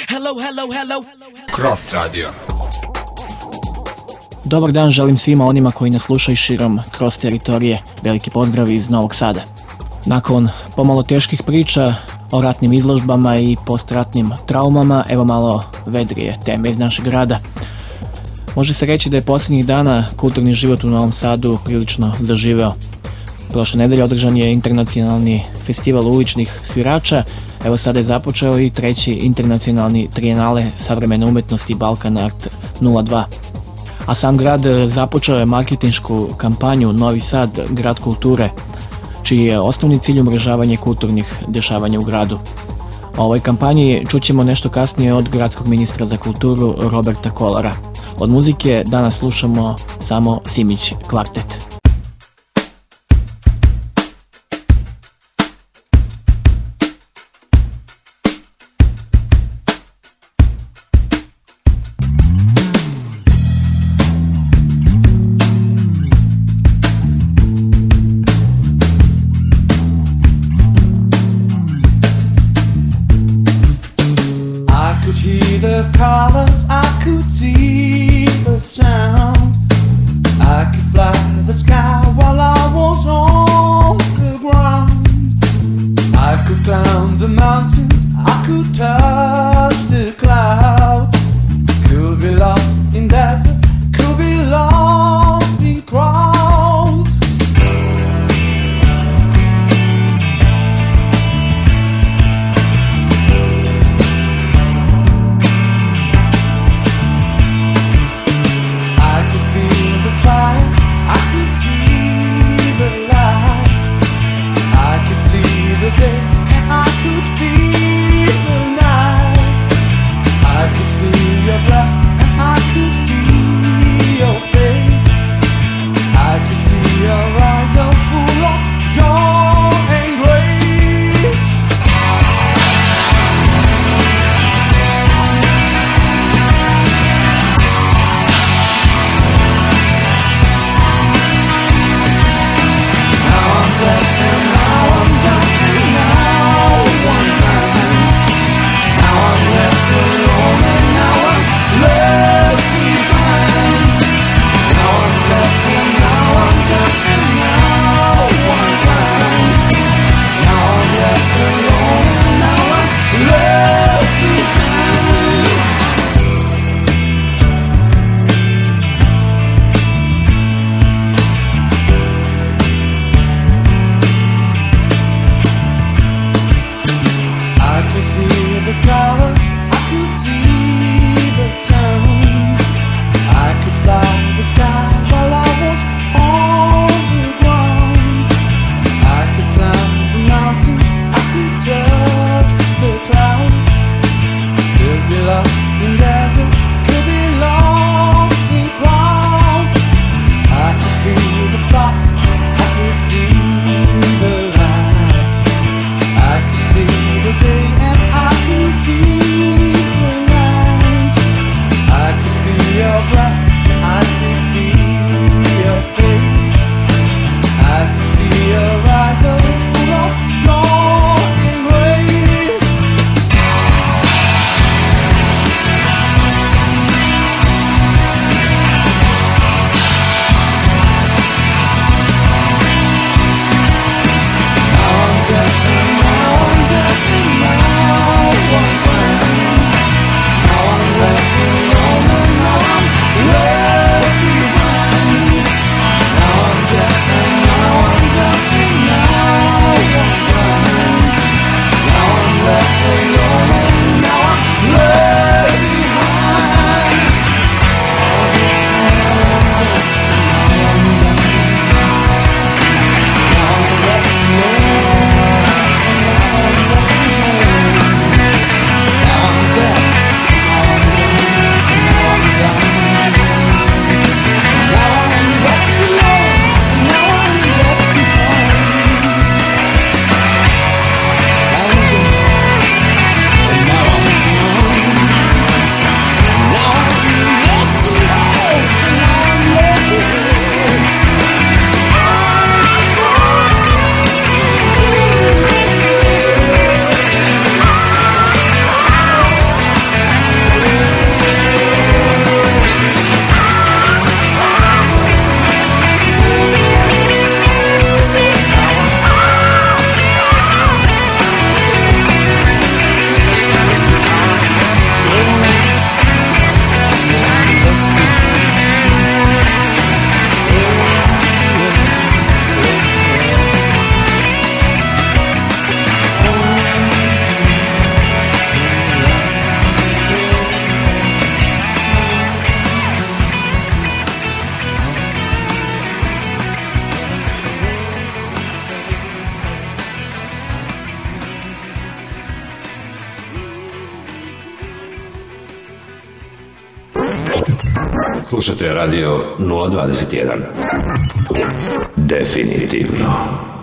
Cross Radio. Dobar dan želim svima onima koji nas slušaju širom Cross teritorije. Veliki pozdrav iz Novog Sada. Nakon pomalo teških priča o ratnim izložbama i postratnim traumama, evo malo vedrije teme iz našeg grada. Može se reći da je posljednjih dana kulturni život u Novom Sadu prilično zaživeo. Prošle nedelje održan je internacionalni festival uličnih svirača, evo sada je započeo i treći internacionalni trijenale savremene umjetnosti Balkan Art 02. A sam grad započeo je marketinšku kampanju Novi Sad, grad kulture, čiji je osnovni cilj umrežavanje kulturnih dešavanja u gradu. O ovoj kampanji čućemo nešto kasnije od gradskog ministra za kulturu Roberta Kolara. Od muzike danas slušamo samo Simić kvartet. Day and I could feel the night. Slušate radio 021. Definitivno.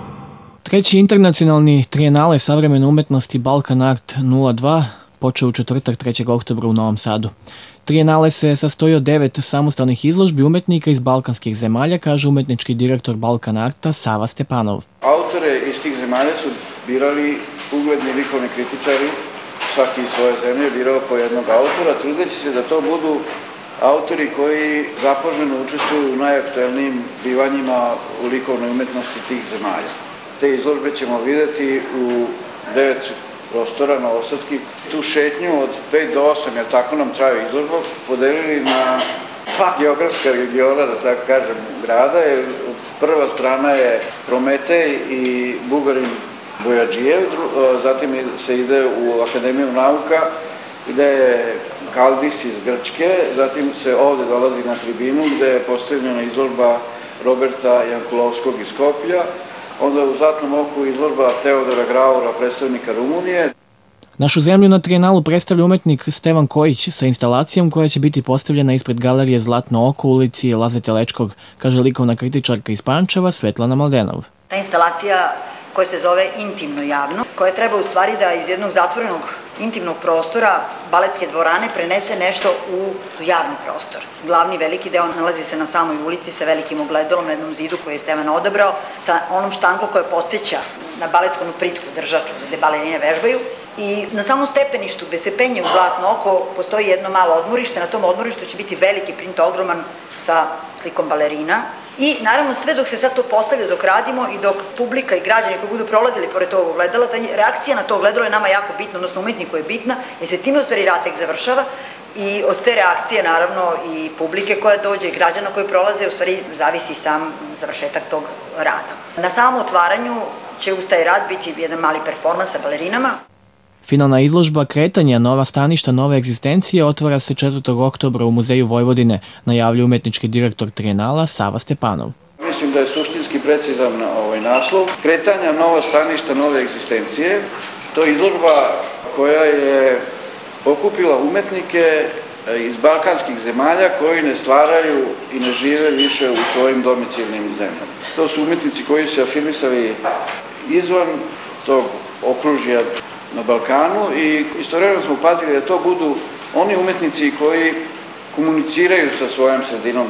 Treći internacionalni trijenale savremene umetnosti Balkan Art 02 počeo u četvrtak 3. oktobra u Novom Sadu. Trijenale se sastoji od 9 samostalnih izložbi umetnika iz balkanskih zemalja, kaže umetnički direktor Balkan Arta Sava Stepanov. Autore iz tih zemalja su birali ugledni likovni kritičari, svaki iz svoje zemlje birao po jednog autora, trudeći se da to budu autori koji zapoženo učestvuju u najaktuelnijim bivanjima u likovnoj umetnosti tih zemalja. Te izložbe ćemo videti u 9 prostora novosadskih. Tu šetnju od 5 do 8, jer tako nam traju izložba, podelili na 2 geografska regiona, da tako kažem, grada. Jer prva strana je Prometej i Bugarin Bojađijev, zatim se ide u Akademiju nauka, gde je Kaldis iz Grčke, zatim se ovde dolazi na tribinu gde je postavljena izložba Roberta Jankulovskog iz Skoplja, onda u Zlatnom oku izložba Teodora Graura, predstavnika Rumunije. Našu zemlju na trijenalu predstavlja umetnik Stevan Kojić sa instalacijom koja će biti postavljena ispred galerije Zlatno oko u ulici Laze Telečkog, kaže likovna kritičarka iz Pančeva Svetlana Maldenov. Ta instalacija koja se zove Intimno javno, koja treba u stvari da iz jednog zatvorenog intimnog prostora baletske dvorane prenese nešto u javni prostor. Glavni veliki deo nalazi se na samoj ulici sa velikim ogledalom na jednom zidu koji je Stevan odabrao, sa onom štankom koja podsjeća na baletsku pritku držaču gde balerine vežbaju. I na samom stepeništu gde se penje u Zlatno oko postoji jedno malo odmorište, na tom odmorištu će biti veliki print ogroman sa slikom balerina. I naravno sve dok se sad to postavlja, dok radimo i dok publika i građani koji budu prolazili pored tog ogledala, ta reakcija na to ogledalo je nama jako bitna, odnosno umetniku je bitna, jer se time u stvari rad tek završava i od te reakcije naravno i publike koja dođe i građana koji prolaze u stvari zavisi sam završetak tog rada. Na samom otvaranju će uz taj rad biti jedan mali performans sa balerinama. Finalna izložba Kretanja, nova staništa, nove egzistencije otvara se 4. oktobra u Muzeju Vojvodine, najavljuje umetnički direktor trijenala Sava Stepanov. Mislim da je suštinski precizan naslov. Kretanja, nova staništa, nove egzistencije. To je izložba koja je okupila umetnike iz balkanskih zemalja koji ne stvaraju i ne žive više u svojim domicilnim zemljama. To su umetnici koji su afirmisali izvan tog okružja na Balkanu i istovremeno smo pazili da to budu oni umetnici koji komuniciraju sa svojom sredinom.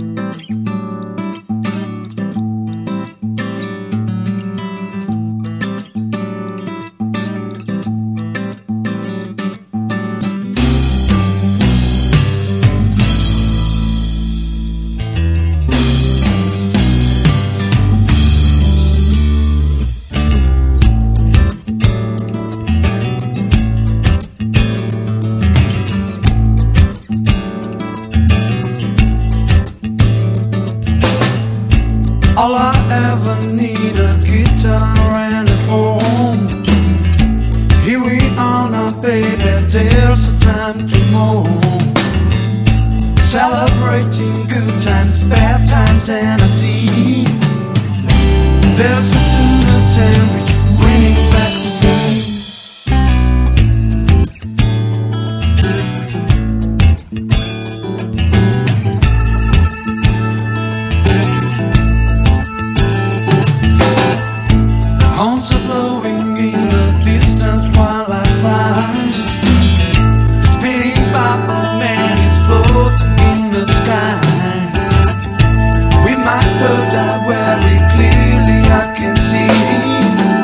All I ever need a guitar and a home. Here we are now, baby, there's a time to move. Celebrating good times, bad times, and I see there's a tuna sandwich winning back home. Horns are blowing in the distance while I fly. Spinning bubble man is floating in the sky. With my third eye very clearly I can see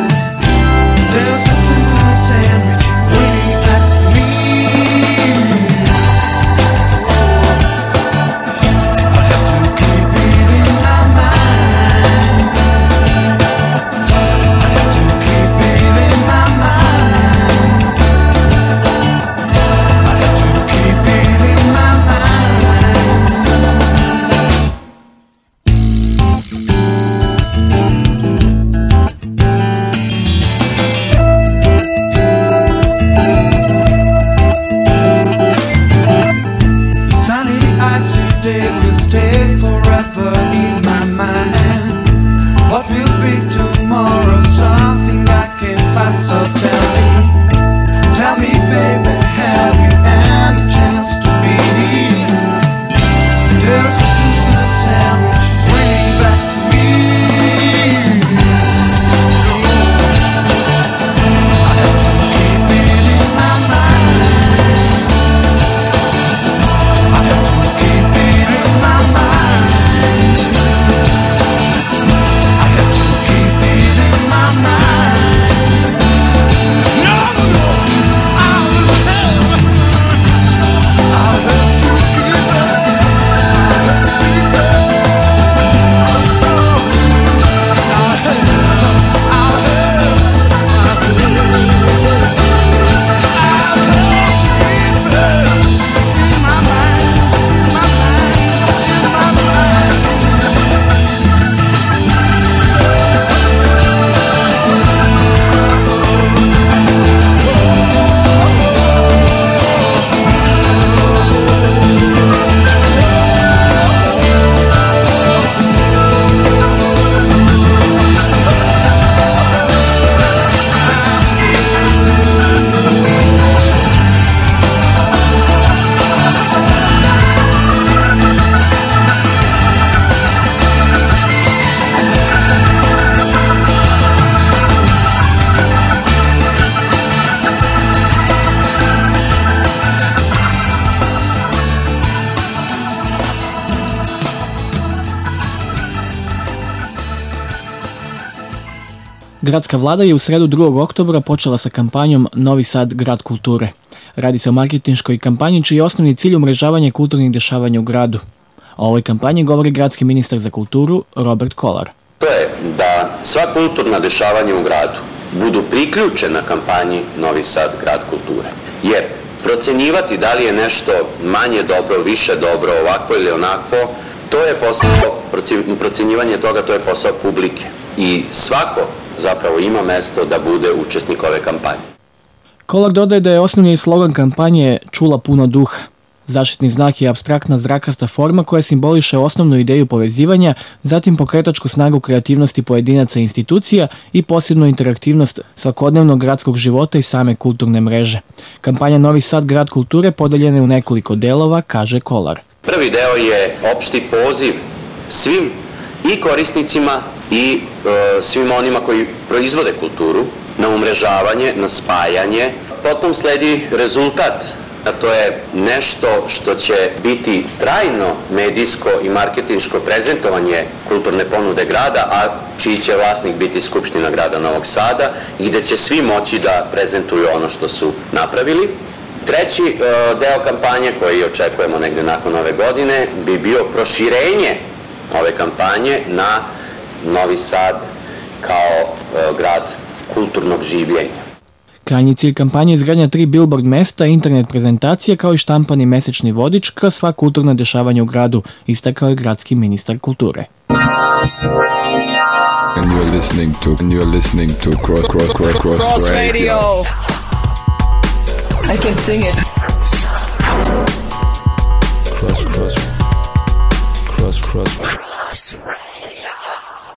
Gradska vlada je u sredu 2. oktobra počela sa kampanjom Novi Sad grad kulture. Radi se o marketinškoj kampanji čiji je osnovni cilj umrežavanje kulturnih dešavanja u gradu. O ovoj kampanji govori gradski ministar za kulturu Robert Kolar. To je da sva kulturna dešavanja u gradu budu priključena kampanji Novi Sad grad kulture. Jer procenjivati da li je nešto manje dobro, više dobro, ovako ili onako, to je posao, procenjivanje toga, to je posao publike. I svako zapravo ima mesto da bude učesnik ove kampanje. Kolar dodaje da je osnovni slogan kampanje Čula puno duha. Zaštitni znak je apstraktna zrakasta forma koja simboliše osnovnu ideju povezivanja, zatim pokretačku snagu kreativnosti pojedinaca i institucija i posebnu interaktivnost svakodnevnog gradskog života i same kulturne mreže. Kampanja Novi Sad grad kulture podeljena je u nekoliko delova, kaže Kolar. Prvi deo je opšti poziv svim i korisnicima i svim onima koji proizvode kulturu na umrežavanje, na spajanje. Potom sledi rezultat, a to je nešto što će biti trajno medijsko i marketinško prezentovanje kulturne ponude grada, a čiji će vlasnik biti Skupština grada Novog Sada i gde će svi moći da prezentuju ono što su napravili. Treći deo kampanje koji očekujemo negde nakon ove godine bi bio proširenje ove kampanje na Novi Sad kao grad kulturnog življenja. Krajnji cilj kampanje je izgradnja 3 billboard mesta, internet prezentacije kao i štampani mesečni vodič kroz sva kulturna dešavanja u gradu, istakao je gradski ministar kulture. And you're listening to Cross Radio. I can sing it.